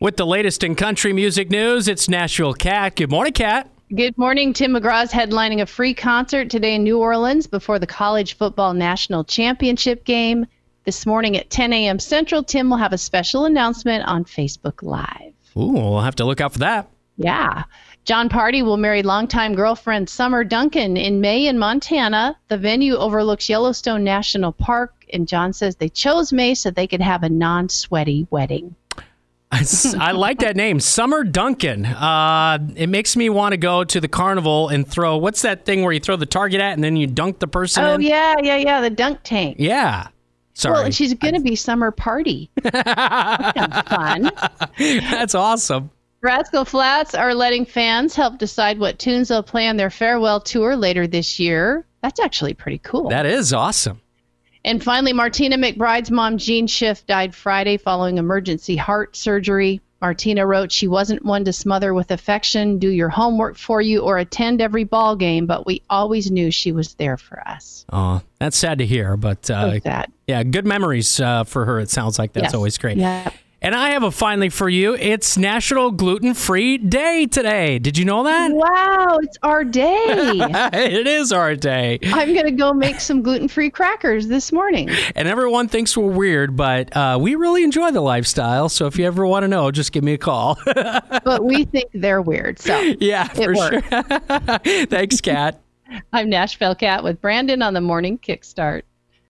With the latest in country music news, it's Nashville Cat. Good morning, Cat. Good morning. Tim McGraw's headlining a free concert today in New Orleans before the College Football National Championship game. This morning at 10 a.m. Central, Tim will have a special announcement on Facebook Live. Ooh, we'll have to look out for that. Yeah. John Party will marry longtime girlfriend Summer Duncan in May in Montana. The venue overlooks Yellowstone National Park, and John says they chose May so they could have a non-sweaty wedding. I like that name, Summer Duncan. It makes me want to go to the carnival and throw, what's that thing where you throw the target at and then you dunk the person in? Oh, yeah, the dunk tank. Yeah. Sorry. Well, she's going to be Summer Party. That's fun. That's awesome. Rascal Flatts are letting fans help decide what tunes they'll play on their farewell tour later this year. That's actually pretty cool. That is awesome. And finally, Martina McBride's mom, Jean Schiff, died Friday following emergency heart surgery. Martina wrote, "She wasn't one to smother with affection, do your homework for you, or attend every ball game, but we always knew she was there for us." Oh, that's sad to hear, but sad. Yeah, good memories for her. It sounds like that's always great. Yeah. And I have a finally for you. It's National Gluten-Free Day today. Did you know that? Wow, it's our day. It is our day. I'm going to go make some gluten-free crackers this morning. And everyone thinks we're weird, but we really enjoy the lifestyle. So if you ever want to know, just give me a call. But we think they're weird, so yeah, for sure. Thanks, Kat. I'm Nashville Cat with Brandon on the Morning Kickstart.